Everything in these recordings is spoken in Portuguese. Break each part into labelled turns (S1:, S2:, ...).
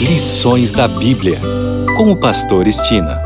S1: Lições da Bíblia, com o pastor Estina.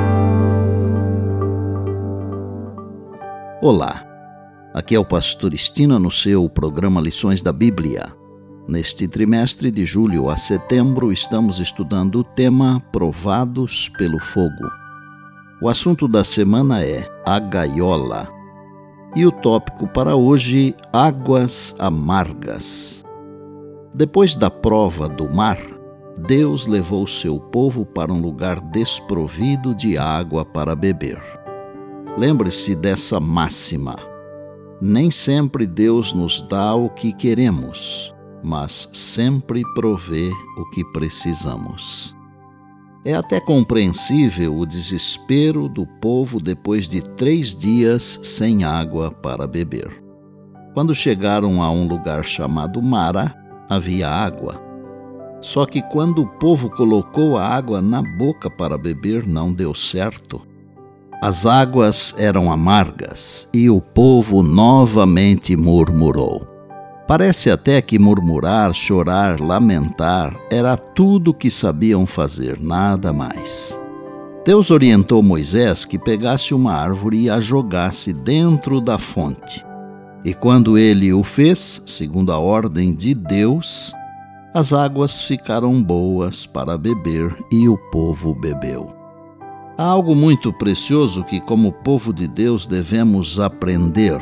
S2: Olá, aqui é o pastor Estina no seu programa Lições da Bíblia. Neste trimestre de julho a setembro estamos estudando o tema Provados pelo Fogo. O assunto da semana é a gaiola e o tópico para hoje, águas amargas. Depois da prova do mar, Deus levou seu povo para um lugar desprovido de água para beber. Lembre-se dessa máxima: nem sempre Deus nos dá o que queremos, mas sempre provê o que precisamos. É até compreensível o desespero do povo depois de 3 dias sem água para beber. Quando chegaram a um lugar chamado Mara, havia água. Só que quando o povo colocou a água na boca para beber, não deu certo. As águas eram amargas e o povo novamente murmurou. Parece até que murmurar, chorar, lamentar era tudo que sabiam fazer, nada mais. Deus orientou Moisés que pegasse uma árvore e a jogasse dentro da fonte. E quando ele o fez, segundo a ordem de Deus, as águas ficaram boas para beber e o povo bebeu. Há algo muito precioso que, como povo de Deus, devemos aprender.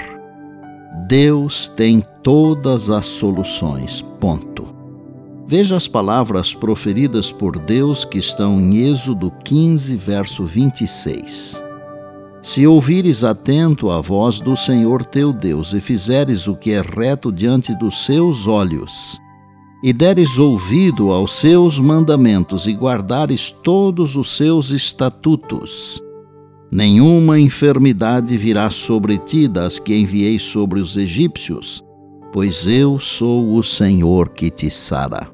S2: Deus tem todas as soluções, ponto. Veja as palavras proferidas por Deus que estão em Êxodo 15, verso 26. Se ouvires atento a voz do Senhor teu Deus e fizeres o que é reto diante dos seus olhos, e deres ouvido aos seus mandamentos e guardares todos os seus estatutos, nenhuma enfermidade virá sobre ti das que enviei sobre os egípcios, pois eu sou o Senhor que te sara.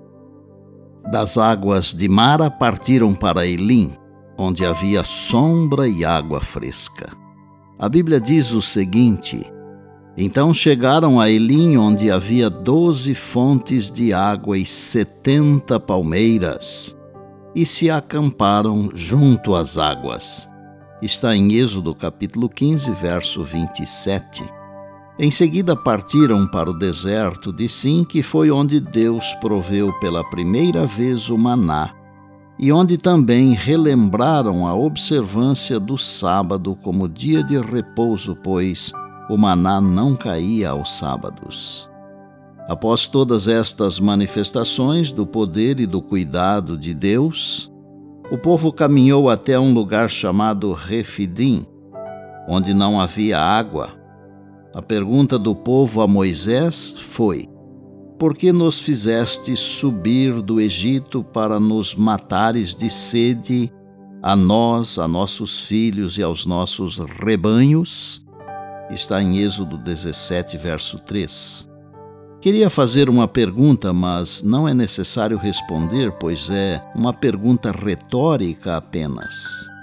S2: Das águas de Mara partiram para Elim, onde havia sombra e água fresca. A Bíblia diz o seguinte: então chegaram a Elim, onde havia 12 fontes de água e 70 palmeiras, e se acamparam junto às águas. Está em Êxodo capítulo 15, verso 27. Em seguida partiram para o deserto de Sim, que foi onde Deus proveu pela primeira vez o maná, e onde também relembraram a observância do sábado como dia de repouso, pois o maná não caía aos sábados. Após todas estas manifestações do poder e do cuidado de Deus, o povo caminhou até um lugar chamado Refidim, onde não havia água. A pergunta do povo a Moisés foi: por que nos fizeste subir do Egito para nos matares de sede, a nós, a nossos filhos e aos nossos rebanhos? Está em Êxodo 17, verso 3. Queria fazer uma pergunta, mas não é necessário responder, pois é uma pergunta retórica apenas.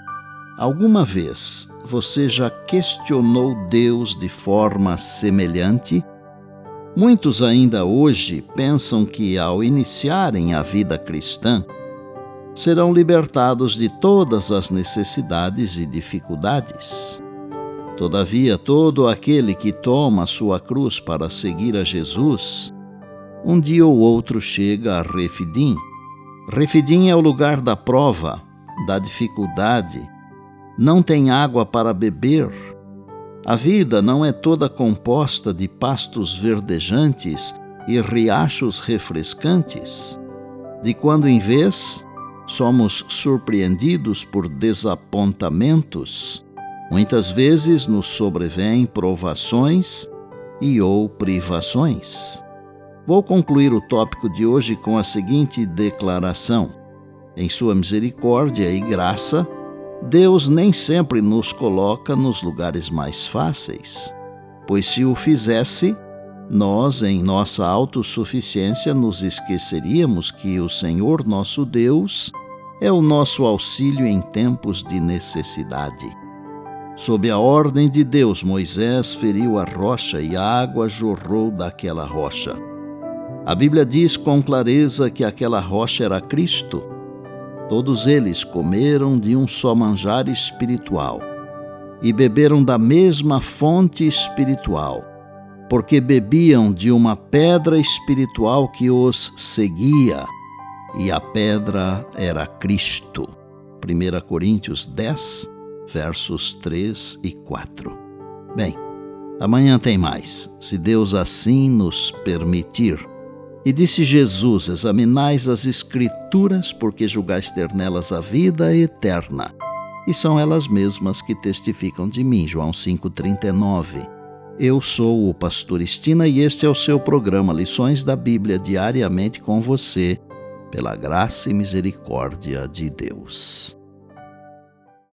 S2: Alguma vez você já questionou Deus de forma semelhante? Muitos ainda hoje pensam que, ao iniciarem a vida cristã, serão libertados de todas as necessidades e dificuldades. Todavia, todo aquele que toma a sua cruz para seguir a Jesus, um dia ou outro chega a Refidim. Refidim é o lugar da prova, da dificuldade. Não tem água para beber. A vida não é toda composta de pastos verdejantes e riachos refrescantes. De quando em vez, somos surpreendidos por desapontamentos. Muitas vezes nos sobrevêm provações e ou privações. Vou concluir o tópico de hoje com a seguinte declaração: em sua misericórdia e graça, Deus nem sempre nos coloca nos lugares mais fáceis, pois se o fizesse, nós, em nossa autossuficiência, nos esqueceríamos que o Senhor nosso Deus é o nosso auxílio em tempos de necessidade. Sob a ordem de Deus, Moisés feriu a rocha e a água jorrou daquela rocha. A Bíblia diz com clareza que aquela rocha era Cristo. Todos eles comeram de um só manjar espiritual e beberam da mesma fonte espiritual, porque bebiam de uma pedra espiritual que os seguia, e a pedra era Cristo. 1 Coríntios 10, versos 3 e 4. Bem, amanhã tem mais, se Deus assim nos permitir. E disse Jesus: examinais as Escrituras, porque julgais ter nelas a vida eterna, e são elas mesmas que testificam de mim. João 5,39. Eu sou o pastor Estina e este é o seu programa Lições da Bíblia, diariamente com você, pela graça e misericórdia de Deus.